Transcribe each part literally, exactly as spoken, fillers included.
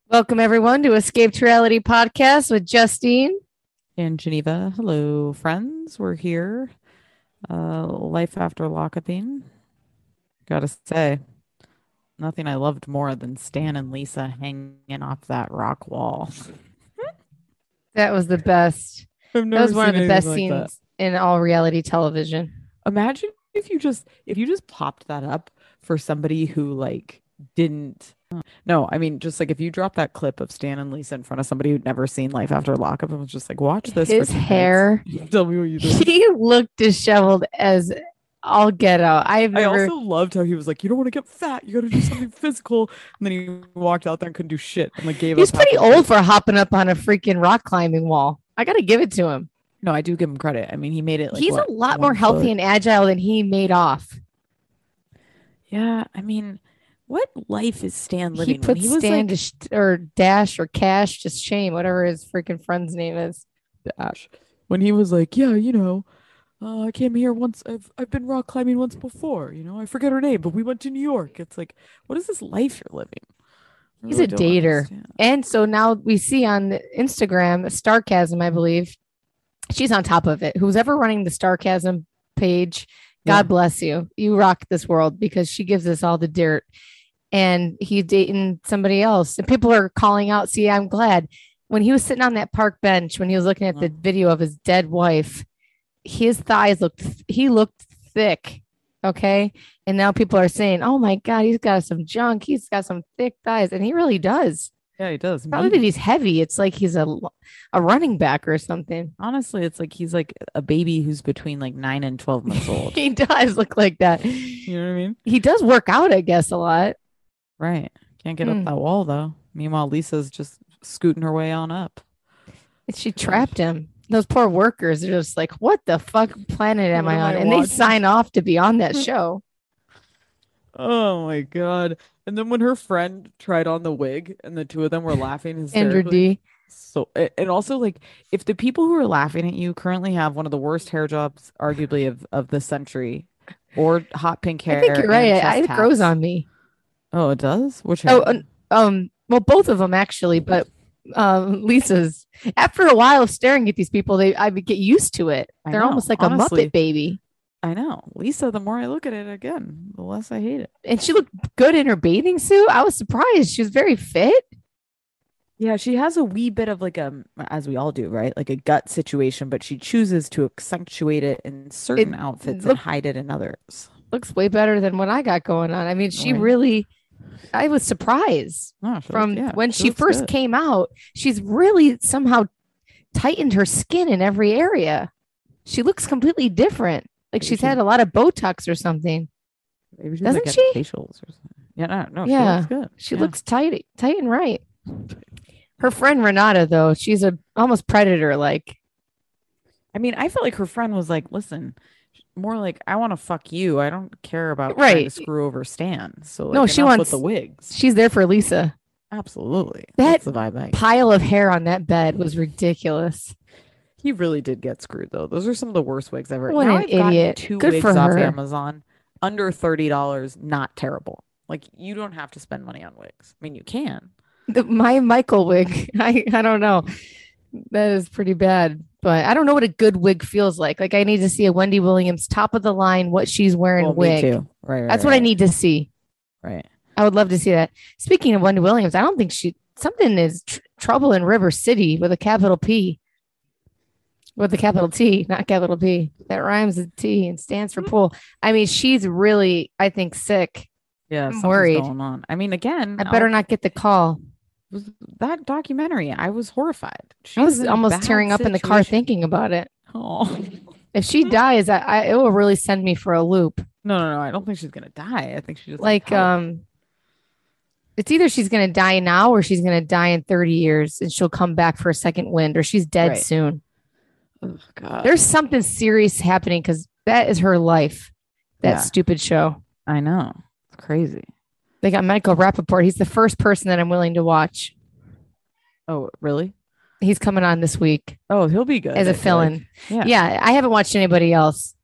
Welcome, everyone, to Escaped Reality Podcast with Justine. In Geneva. Hello, friends. We're here. Uh, Life After Lockethine. Gotta say, nothing I loved more than Stan and Lisa hanging off that rock wall. That was the best. I've That never was one of seen the anything best like that. scenes in all reality television. Imagine if you just if you just popped that up for somebody who like didn't. No, I mean just like if you drop that clip of Stan and Lisa in front of somebody who'd never seen Life After Lockup and was just like, watch this for His ten minutes. hair, Tell me what you think. he looked disheveled as all get out. I've I never. also loved how he was like, you don't want to get fat. You got to do something physical. And then he walked out there and couldn't do shit and like gave He's up pretty halfway through. old for hopping up on a freaking rock climbing wall. I got to give it to him. No, I do give him credit. I mean, he made it like He's what, a lot more one healthy foot? and agile than he made off. Yeah, I mean, what life is Stan He living when put he was Stan like to sh- or Dash or Cash to shame, whatever his freaking friend's name is. Dash? When he was like, yeah, you know, uh, I came here once. I've I've been rock climbing once before. You know, I forget her name, but we went to New York. It's like, what is this life you're living? I He's a really don't dater. understand. And so now we see on Instagram, Starcasm, I believe, she's on top of it. Who's ever running the Starcasm page, Yeah. God bless you. You rock this world because she gives us all the dirt. And he's dating somebody else. And people are calling out. See, I'm glad. When he was sitting on that park bench, when he was looking at the Uh, video of his dead wife, his thighs looked, he looked thick. Okay. And now people are saying, oh my God, he's got some junk. He's got some thick thighs. And he really does. yeah, he does. Probably that Meaty. he's heavy. It's like he's a a running back or something. Honestly, it's like he's like a baby who's between like nine and twelve months old. He does look like that. You know what I mean? He does work out, I guess, a lot. Right. Can't get up Hmm. that wall though. Meanwhile, Lisa's just scooting her way on up. She trapped him. Those poor workers are just like, what the fuck planet am What I am on? I And they watching? sign off to be on that show. Oh my God. And then when her friend tried on the wig and the two of them were laughing Andrew hysterically. D. So, a- and also like if the people who are laughing at you currently have one of the worst hair jobs, arguably of, of the century, or hot pink I think hair you're right. and I, chest it grows tats. on me. Oh, it does? Which Oh, hair? and, um, well, both of them actually, but um, Lisa's. After a while of staring at these people, they I would get used to it. I They're know. almost like a Honestly, Muppet baby. I know. Lisa, the more I look at it again, the less I hate it. And she looked good in her bathing suit. I was surprised. She was very fit. Yeah, she has a wee bit of like a, as we all do, right? Like a gut situation, but she chooses to accentuate it in It certain outfits and look, hide it in others. looks way better than what I got going on. I mean, she Right? really, I was surprised No, she looks, from yeah, when she she looks first good. came out. She's really somehow tightened her skin in every area. She looks completely different. Like Maybe she's she's had a lot of Botox or something. maybe she's like Doesn't getting she? facials or something. Yeah, no, no, she Yeah. looks good. She Yeah. looks tight, tight and right. Her friend Renata, though, she's a almost predator like. I mean, I felt like her friend was like, listen, more like, I want to fuck you. I don't care about trying to Right. screw over Stan. So like No, she enough with the wants, wigs. she's there for Lisa. Absolutely. That That's the vibe I get. pile of hair on that bed was ridiculous. He really did get screwed though. Those are some of the worst wigs ever. What Now an I've gotten idiot. two Good wigs for off her. Amazon under thirty dollars. Not terrible. Like you don't have to spend money on wigs. I mean, you can. The, my Michael wig, I, I don't know. That is pretty bad. But I don't know what a good wig feels like. Like I need to see a Wendy Williams top of the line, what she's wearing Well, me wig. too. Right, right, That's what I right, need to see. right. I would love to see that. Speaking of Wendy Williams, I don't think she something is tr- trouble in River City with a capital P, with a capital T, not capital P. That rhymes with T and stands for pool. I mean, she's really, I think, sick. Yeah, I'm something's worried. going on. I mean, again, I better I'll- not get the call. was that documentary. I was horrified. She I was in a almost bad tearing up in the car situation. thinking about it. Oh. If she dies, I, I it will really send me for a loop. No, no, no. I don't think she's gonna die. I think she just needs Like, help. um, it's either she's gonna die now or she's gonna die in thirty years and she'll come back for a second wind or she's dead Right. soon. Oh, God. There's something serious happening because that is her life. That Yeah. stupid show. I know. It's crazy. They got Michael Rappaport. He's the first person that I'm willing to watch. Oh, really? He's coming on this week Oh, he'll be good. as a I feel fill-in. like. Yeah. Yeah, I haven't watched anybody else.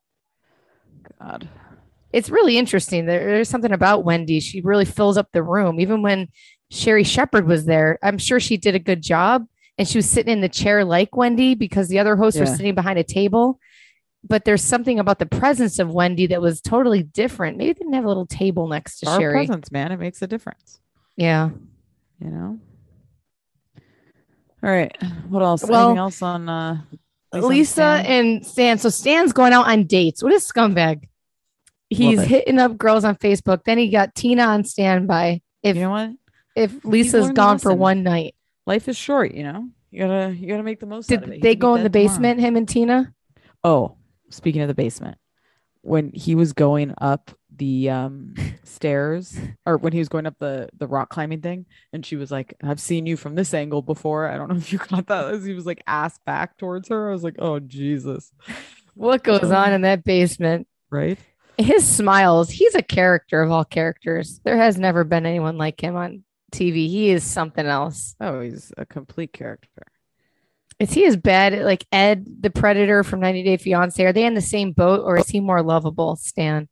God. It's really interesting. There- there's something about Wendy. She really fills up the room. Even when Sherry Shepherd was there. I'm sure she did a good job. And she was sitting in the chair like Wendy because the other hosts were Yeah. sitting behind a table. But there's something about the presence of Wendy that was totally different. Maybe they didn't have a little table next to Our Sherry. presence, man, it makes a difference. Yeah. You know. All right. What else? Well, Anything else on uh, Lisa, Lisa, and Stan? and Stan. So Stan's going out on dates. What a scumbag. He's Love it. hitting up girls on Facebook. Then he got Tina on standby. If You know what? if Lisa's learned to gone for listen. one night, Life is short. You know. You gotta you gotta make the most out of it. did He they could be go in dead the tomorrow. basement? Him and Tina. Oh, speaking of the basement, when he was going up the um stairs, or when he was going up the the rock climbing thing, and she was like, "I've seen you from this angle before." I don't know if you got that. As he was like ass back towards her. I was like, "Oh Jesus!" What goes on in that basement? Right? His smiles. He's a character of all characters. There has never been anyone like him on T V. He is something else. Oh, he's a complete character. Is he as bad like Ed the Predator from ninety Day Fiance? Are they in the same boat or is he more lovable, Stan?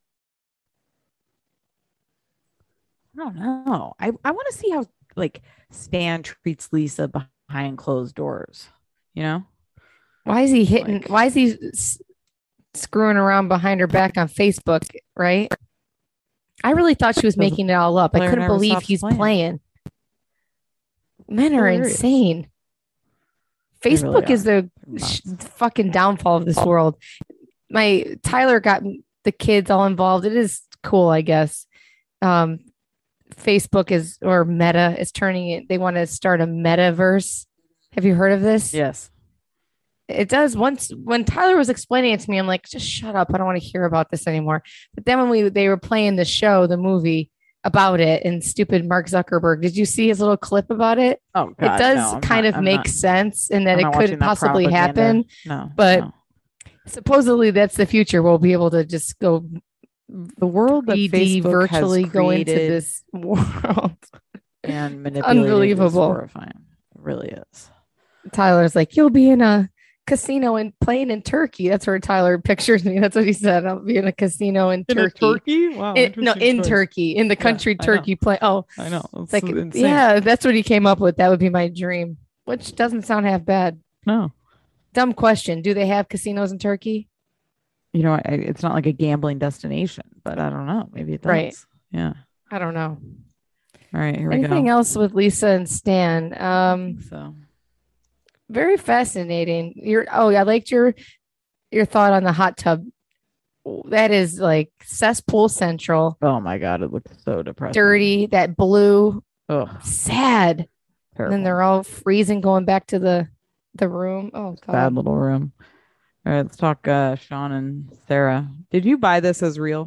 I don't know. I I want to see how like Stan treats Lisa behind closed doors. You know? Why is he hitting? Like- why is he s- screwing around behind her back on Facebook? Right. I really thought she was Because making it all up. I player couldn't never believe stops he's playing. playing. Men are Hilarious. insane. They really Facebook is the Nuts. sh- fucking downfall of this world. My Tyler got the kids all involved. It is cool, I guess. Um, Facebook is or Meta is turning it. They want to start a metaverse. Have you heard of this? Yes. It does. Once when Tyler was explaining it to me, I'm like, just shut up. I don't want to hear about this anymore. But then when we they were playing the show, the movie about it, and stupid Mark Zuckerberg, did you see his little clip about it? Oh God, it does no, I'm kind not- of I'm make not- sense and that I'm not it watching could that possibly propaganda. happen. No, but- no. Supposedly that's the future. We'll be able to just go the world that three D Facebook virtually has go into created this world. and manipulated Unbelievable. is horrifying. It really is. Tyler's like, you'll be in a casino and playing in Turkey. That's where Tyler pictures me. That's what he said. I'll be in a casino in, In Turkey. a Turkey? Wow. In- no, interesting in choice. Turkey, in the country I know. Turkey play. Oh, I know. it's It's like, insane. yeah, that's what he came up with. That would be my dream, which doesn't sound half bad. No. Dumb question. Do they have casinos in Turkey? You know, I, it's not like a gambling destination, but I don't know. Maybe it does. Right. Yeah. I don't know. All right. Here Anything we go. else with Lisa and Stan? Um, So very fascinating. Your oh, I liked your your thought on the hot tub. That is like cesspool central, oh my God, it looks so depressing. dirty, that blue, Oh, sad. And terrible. then they're all freezing, going back to the the room. Oh Bad god. little room. All right, let's talk uh Sean and Sarah. Did you buy this as real?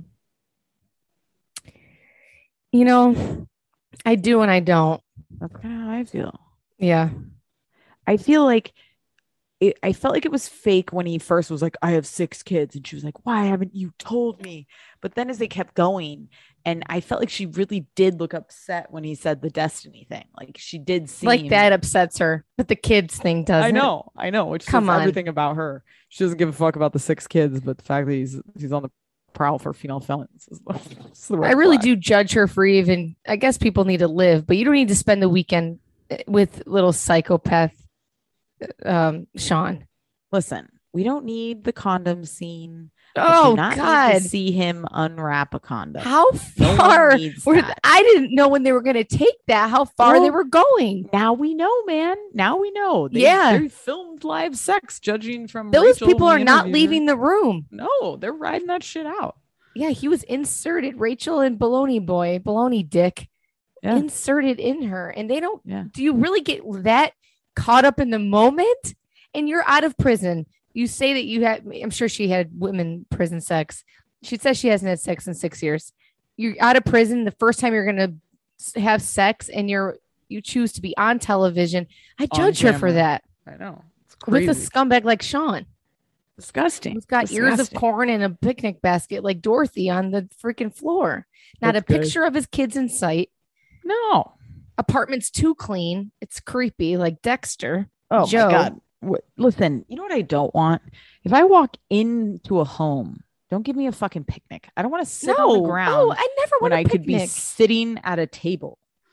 You know, I do and I don't. That's kind of how I feel. Yeah. I feel like it, I felt like it was fake when he first was like, I have six kids. And she was like, why haven't you told me? But then as they kept going, and I felt like she really did look upset when he said the destiny thing. Like she did seem Like that upsets her, but the kids thing doesn't. I know, I know. Which Come says on. everything about her. She doesn't give a fuck about the six kids, but the fact that he's he's on the prowl for female felons is the, is the red I really flag. do judge her for even, I guess people need to live, but you don't need to spend the weekend with little psychopath um, Sean. Listen, we don't need the condom scene. We Oh, do not need God. to see him unwrap a condom. How No one far? needs were- that. I didn't know when they were going to take that, how far they Well, were going. Now we know, man. Now we know. They, Yeah. they filmed live sex, judging from Those Rachel people when are we not interviewed leaving her. the room. No, they're riding that shit out. Yeah, he was inserted. Rachel and Baloney Boy, Baloney Dick, Yeah. inserted in her. And they don't, Yeah. do you really get that caught up in the moment? And you're out of prison. You say that you had, I'm sure she had women prison sex. She says she hasn't had sex in six years. You're out of prison. The first time you're going to have sex and you're, you choose to be on television. I On judge her for camera. that I know. It's with crazy. a scumbag like Sean, disgusting. who's got ears of Disgusting. corn and a picnic basket like Dorothy on the freaking floor. Not That's a good. picture of his kids in sight. No. Apartment's too clean. It's creepy, like Dexter. Oh Joe. my God. What, listen, you know what I don't want? If I walk into a home, don't give me a fucking picnic. I don't want to sit on the ground Oh, I never when want I a could be picnic. sitting at a table.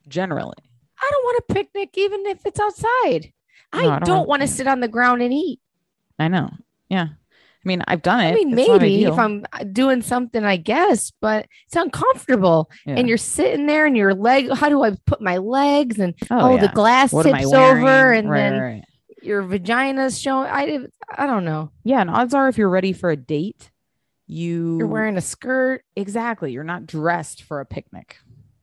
generally. I don't want a picnic, even if it's outside. I, No, I don't, don't want to really- sit on the ground and eat. I know. Yeah. I mean, I've done it. I mean, It's not maybe if ideal. I'm uh, doing something, I guess, but it's uncomfortable. Yeah. And you're sitting there and your leg, how do I put my legs? And Oh, oh, the yeah. glass What am I tips wearing? over and Right, then right, right. your vagina's showing. I, I don't know. Yeah, and odds are if you're ready for a date, you You're wearing a skirt. exactly. You're not dressed for a picnic.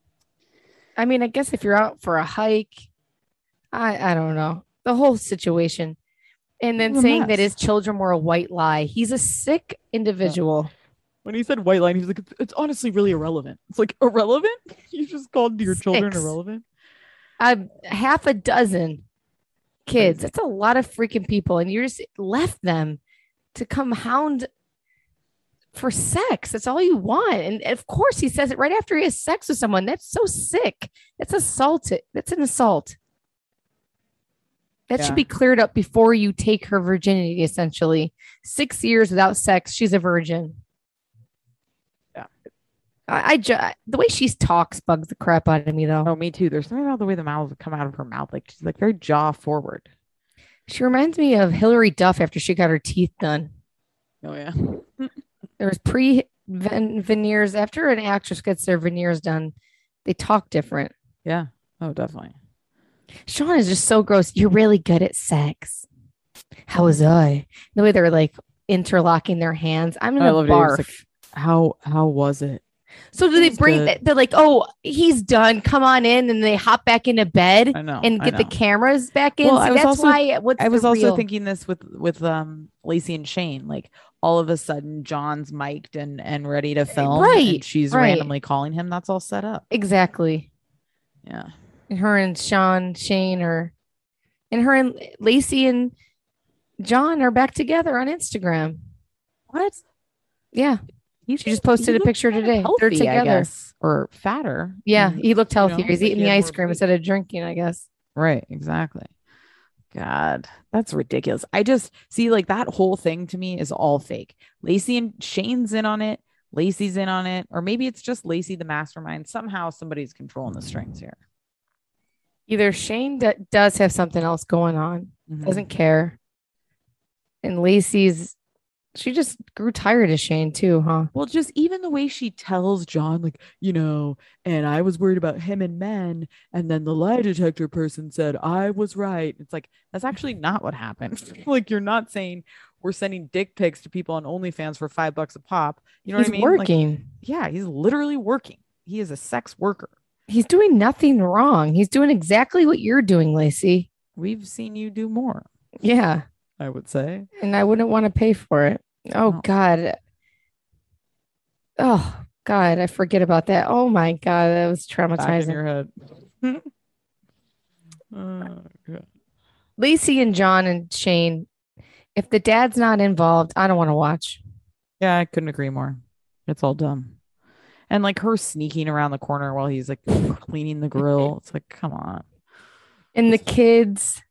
I mean, I guess if you're out for a hike, I, I don't know. The whole situation. And then It's a saying that mess. his children were a white lie. He's a sick individual. When he said white line, he was like, "It's, it's honestly really irrelevant." It's like irrelevant. You just called your children Six. irrelevant. Uh, half a dozen kids. Crazy. That's a lot of freaking people. And you just left them to come hound for sex. That's all you want. And of course, he says it right after he has sex with someone. That's so sick. That's assault. That's an assault. That Yeah. should be cleared up before you take her virginity, essentially. Six years without sex, she's a virgin. Yeah. I, I ju- the way she talks bugs the crap out of me, though. Oh, me too. There's something about the way the mouths come out of her mouth. Like she's like very jaw forward. She reminds me of Hillary Duff after she got her teeth done. Oh yeah. There was pre veneers. After an actress gets their veneers done, they talk different. Yeah. Oh, definitely. Sean is just so gross. You're really good at sex. How was I? The way they're like interlocking their hands. I'm I gonna loved it. He was barf. like, How how was it? So do It they was bring good. that? They're like, oh, he's done. Come on in, and they hop back into bed I know. and I get the know. cameras back in. Well, See, I was that's also- why. What's I was the also real- thinking this with with um Lacey and Shane. Like all of a sudden, John's mic'd and and ready to film, Right, And she's right. randomly calling him. That's all set up. exactly. Yeah. And her and Sean, Shane are, and her and Lacey and John are back together on Instagram. What? Yeah, He she just posted a picture today. They're together. or fatter. Yeah, And- he looked know, healthier. He's like eating he the had ice more cream food. instead of drinking, I guess. Right. Exactly. God, that's ridiculous. I just see like that whole thing to me is all fake. Lacey and Shane's in on it. Lacey's in on it. Or maybe it's just Lacey, the mastermind. Somehow somebody's controlling the strings here. Either Shane d- does have something else going on, Mhm. doesn't care, and Lacey's, she just grew tired of Shane too, huh? Well, just even the way she tells John, like, you know, and I was worried about him and men. And then the lie detector person said I was right. It's like, that's actually not what happened. Like, you're not saying we're sending dick pics to people on OnlyFans for five bucks a pop. You know He's what I mean? Like, working. yeah, he's literally working. He is a sex worker. He's doing nothing wrong. He's doing exactly what you're doing, Lacey. We've seen you do more, Yeah. I would say. And I wouldn't want to pay for it. Oh, No. God. Oh, God. I forget about that. Oh, my God. That was Back in traumatizing. your head. Oh, God. Lacey and John and Shane, if the dad's not involved, I don't want to watch. Yeah, I couldn't agree more. It's all dumb. And like her sneaking around the corner while he's like cleaning the grill. It's like, come on. And the kids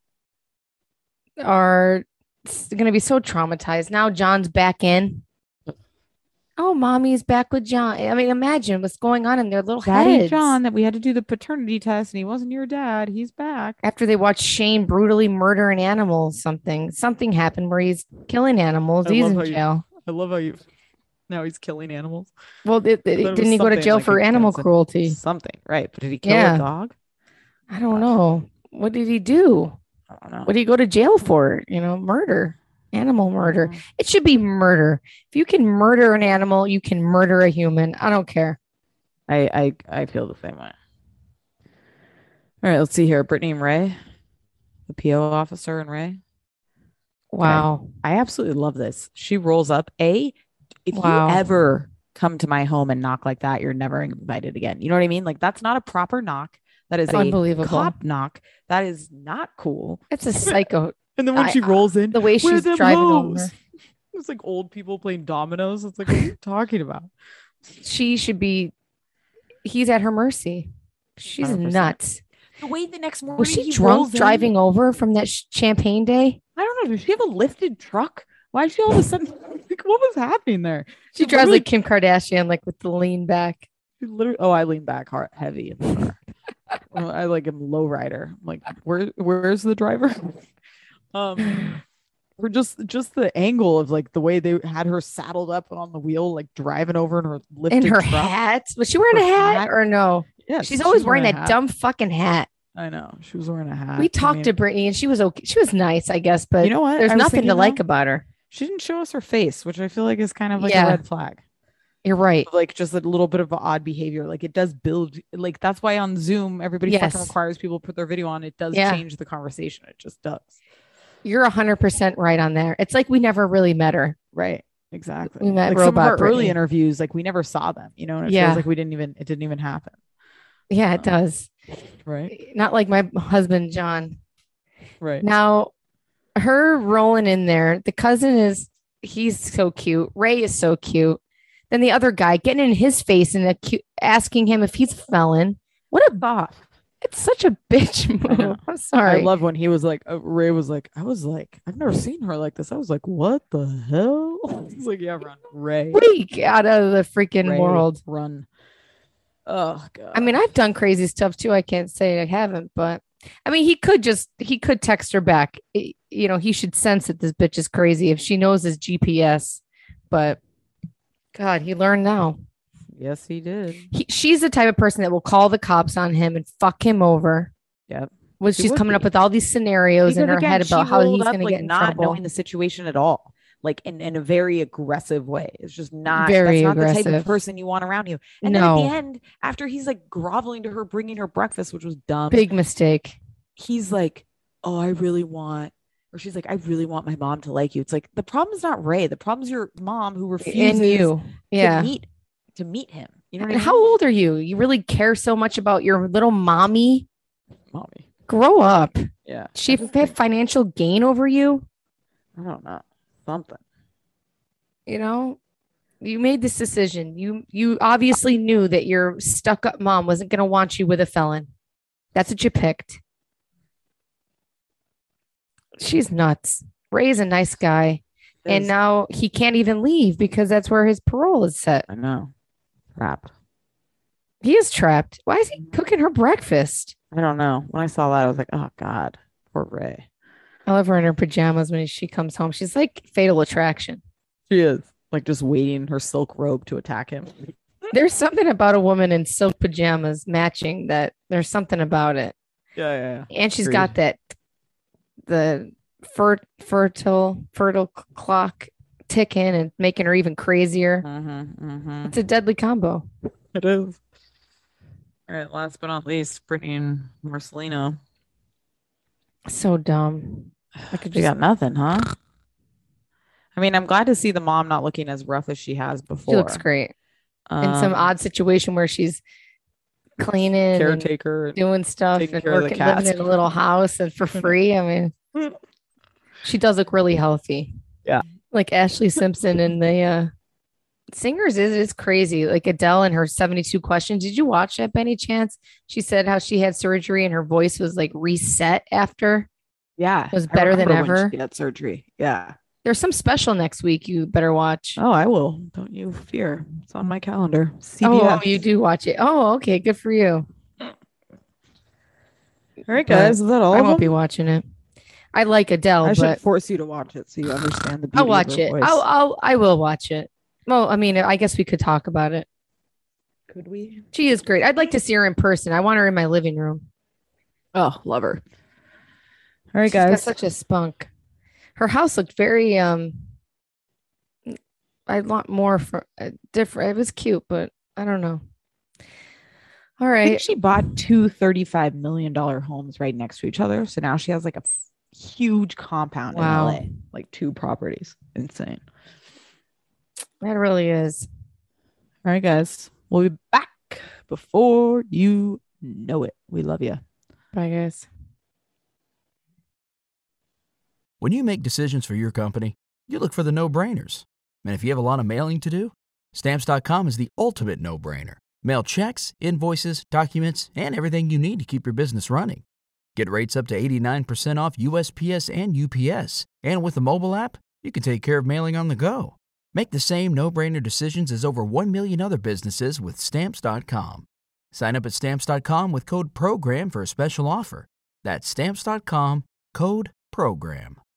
are going to be so traumatized. Now John's back in. Oh, mommy's back with John. I mean, imagine what's going on in their little Daddy heads. John, that we had to do the paternity test and he wasn't your dad. He's back. After they watch Shane brutally murder an animal, something something happened where he's killing animals. I He's love in how you- jail. I love how you now he's killing animals. Well, it, it- I thought it didn't was he go to something jail like for he animal said cruelty? Something, right? But did he kill Yeah. a dog? I don't know. What did he do? I don't know. What did he go to jail for? You know, murder, animal murder. It should be murder. If you can murder an animal, you can murder a human. I don't care. I I I feel the same way. All right, let's see here. Brittany and Ray, the P O officer and Ray. Wow. I absolutely love this. She rolls up. A, if Wow. you ever come to my home and knock like that, you're never invited again. You know what I mean? Like that's not a proper knock. That is a Unbelievable. cop knock. That is not cool. It's a psycho. And then when I- she rolls in, The way "Where she's them driving hoes?" over. It's like old people playing dominoes. It's like, what are you talking about? She should be. He's at her mercy. She's one hundred percent. nuts. The way the next morning Was she he drunk rolls in- driving over from that sh- champagne day? I don't know. Did she have a lifted truck? Why did she all of a sudden? Like, what was happening there? She drives literally- like Kim Kardashian, like with the lean back. She literally. Oh, I lean back hard, heavy in the car. I like him lowrider. I'm like, where where's the driver? um or just just the angle of like the way they had her saddled up on the wheel, like driving over in her lifted In her truck. hat. Was she wearing Her a hat, hat? or no? Yeah, She's she always was wearing a that hat. dumb fucking hat. I know. She was wearing a hat. We I talked mean, to Brittany and she was okay. She was nice, I guess, but you know what? there's I was nothing to thinking, like though, about her. she didn't show us her face, which I feel like is kind of like Yeah. a red flag. You're right. Like just a little bit of odd behavior. Like it does build, like that's why on Zoom everybody Yes. fucking requires people to put their video on. It does Yeah. change the conversation. It just does. You're one hundred percent right on there. It's like we never really met her. Right. Exactly. We met like some of Robot our early Brittany. interviews, like we never saw them, you know, and it Yeah. feels like we didn't even, it didn't even happen. Yeah, it Um, does. Right. Not like my husband, John. Right. Now, her rolling in there, the cousin is, he's so cute. Ray is so cute. Then the other guy getting in his face and acu- asking him if he's a felon. What a Soft. It's such a bitch know. move. I'm sorry. I love when he was like, uh, Ray was like, I was like, I've never seen her like this. I was like, what the hell? He's like, yeah, run, Ray. Freak out of the freaking Ray, world. Run. Oh god. I mean, I've done crazy stuff too. I can't say I haven't, but I mean, he could just he could text her back. It- you know, he should sense that this bitch is crazy if she knows his G P S. But God, he learned now. yes, he did. He, she's the type of person that will call the cops on him and fuck him over. Yep. Well, She she's would coming up be. with all these scenarios in Because her again, head she about how rolled he's up, going to like, get in not trouble. knowing the situation at all, like in, in a very aggressive way. It's just not Very that's not the type aggressive. of person you want around you. And No. then at the end, after he's like groveling to her, bringing her breakfast, which was dumb, Big mistake. he's like, "Oh, I really want," or she's like, "I really want my mom to like you." It's like the problem's not Ray. The problem's your mom who refuses And you. Yeah. to meet to meet him. You know what And I mean? how old are you? You really care so much about your little mommy? Mommy. Grow up. Yeah. She I just have think- financial gain over you? I don't know. Something. You know, you made this decision. You you obviously knew that your stuck up mom wasn't going to want you with a felon. That's what you picked. She's nuts. Ray's a nice guy, and There's- now he can't even leave because that's where his parole is set. I know. Trapped. He is trapped. Why is he cooking her breakfast? I don't know. When I saw that, I was like, "Oh God, poor Ray." I love her in her pajamas when she comes home. She's like Fatal Attraction. She is like just waiting in her silk robe to attack him. There's something about a woman in silk pajamas matching that. There's something about it. Yeah, yeah, yeah. And she's Agreed. got that the fer- fertile fertile clock ticking and making her even crazier. Mm-hmm, mm-hmm. It's a deadly combo. It is. All right. Last but not least, Brittany and Marcelino. So dumb. I could You just, got nothing, huh? I mean, I'm glad to see the mom not looking as rough as she has before. she looks great in some Um, odd situation where she's cleaning and caretaker. doing stuff taking and care of the working, living cats. in a little house and for free. I mean, she does look really healthy. Yeah. Like Ashley Simpson and the uh, singers is is crazy. Like Adele and her seventy-two questions. Did you watch that by any chance? She said how she had surgery and her voice was like reset after. Yeah, It was I better than remember when ever. she had surgery. Yeah. There's some special next week you better watch. Oh, I will. Don't you fear. It's on my calendar. C B S. Oh, you do watch it. Oh, okay. Good for you. All right, guys. Is that all? I of won't them? be watching it. I like Adele, I should but force you to watch it so you understand the beauty I'll of watch her it. voice. I'll, I'll, I will watch it. Well, I mean, I guess we could talk about it. Could we? She is great. I'd like to see her in person. I want her in my living room. Oh, love her. All right, She's got guys. such a spunk. Her house looked very um. I want more for uh, different. It was cute, but I don't know. All I right. think she bought two thirty-five million dollars homes right next to each other. So now she has like a f- huge compound Wow. in L A, like two properties. Insane. That really is. All right, guys. We'll be back before you know it. We love you. Bye, guys. When you make decisions for your company, you look for the no-brainers. And if you have a lot of mailing to do, Stamps dot com is the ultimate no-brainer. Mail checks, invoices, documents, and everything you need to keep your business running. Get rates up to eighty-nine percent off U S P S and U P S. And with the mobile app, you can take care of mailing on the go. Make the same no-brainer decisions as over one million other businesses with Stamps dot com. Sign up at Stamps dot com with code PROGRAM for a special offer. That's Stamps dot com, code PROGRAM.